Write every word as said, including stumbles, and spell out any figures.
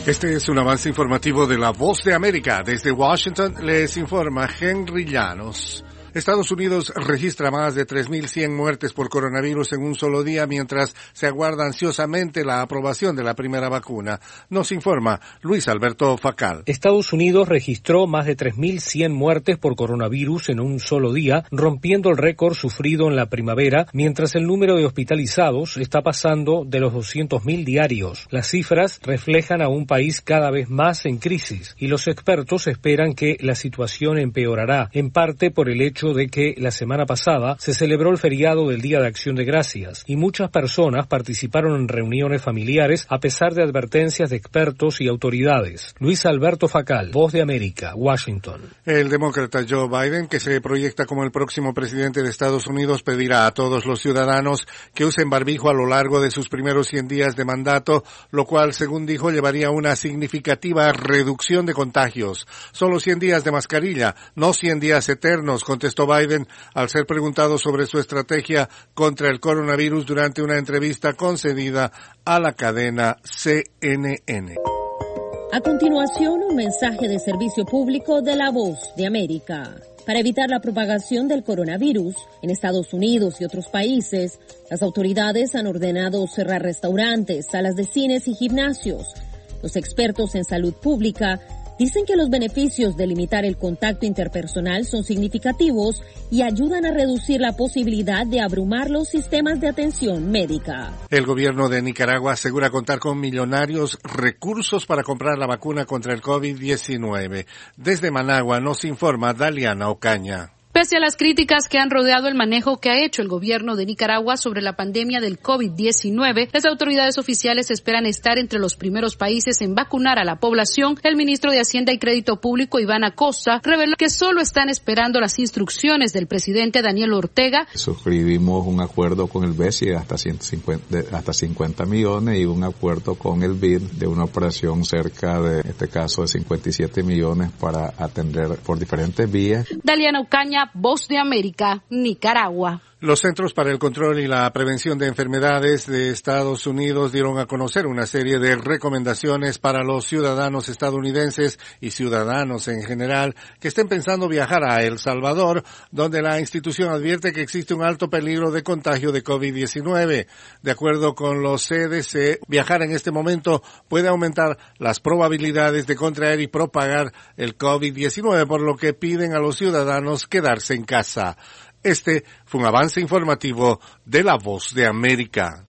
Este es un avance informativo de La Voz de América. Desde Washington les informa Henry Llanos. Estados Unidos registra más de tres mil cien muertes por coronavirus en un solo día mientras se aguarda ansiosamente la aprobación de la primera vacuna. Nos informa Luis Alberto Facal. Estados Unidos registró más de tres mil cien muertes por coronavirus en un solo día, rompiendo el récord sufrido en la primavera, mientras el número de hospitalizados está pasando de los doscientos mil diarios. Las cifras reflejan a un país cada vez más en crisis y los expertos esperan que la situación empeorará, en parte por el hecho de que la semana pasada se celebró el feriado del Día de Acción de Gracias y muchas personas participaron en reuniones familiares a pesar de advertencias de expertos y autoridades. Luis Alberto Facal, Voz de América, Washington. El demócrata Joe Biden, que se proyecta como el próximo presidente de Estados Unidos, pedirá a todos los ciudadanos que usen barbijo a lo largo de sus primeros cien días de mandato, lo cual, según dijo, llevaría a una significativa reducción de contagios. Solo cien días de mascarilla, no cien días eternos, contestó Biden al ser preguntado sobre su estrategia contra el coronavirus durante una entrevista concedida a la cadena C N N. A continuación, un mensaje de servicio público de La Voz de América. Para evitar la propagación del coronavirus en Estados Unidos y otros países, las autoridades han ordenado cerrar restaurantes, salas de cines y gimnasios. Los expertos en salud pública dicen que los beneficios de limitar el contacto interpersonal son significativos y ayudan a reducir la posibilidad de abrumar los sistemas de atención médica. El gobierno de Nicaragua asegura contar con millonarios recursos para comprar la vacuna contra el COVID diecinueve. Desde Managua nos informa Daliana Ocaña. Pese a las críticas que han rodeado el manejo que ha hecho el gobierno de Nicaragua sobre la pandemia del COVID diecinueve, las autoridades oficiales esperan estar entre los primeros países en vacunar a la población. El ministro de Hacienda y Crédito Público, Iván Acosta, reveló que solo están esperando las instrucciones del presidente Daniel Ortega. Suscribimos un acuerdo con el B E S I de hasta, ciento cincuenta, de hasta cincuenta millones y un acuerdo con el B I D de una operación cerca de, en este caso, de cincuenta y siete millones para atender por diferentes vías. Daliana Ocaña, Voz de América, Nicaragua. Los Centros para el Control y la Prevención de Enfermedades de Estados Unidos dieron a conocer una serie de recomendaciones para los ciudadanos estadounidenses y ciudadanos en general que estén pensando viajar a El Salvador, donde la institución advierte que existe un alto peligro de contagio de COVID diecinueve. De acuerdo con los C D C, viajar en este momento puede aumentar las probabilidades de contraer y propagar el COVID diecinueve, por lo que piden a los ciudadanos quedarse en casa. Este fue un avance informativo de La Voz de América.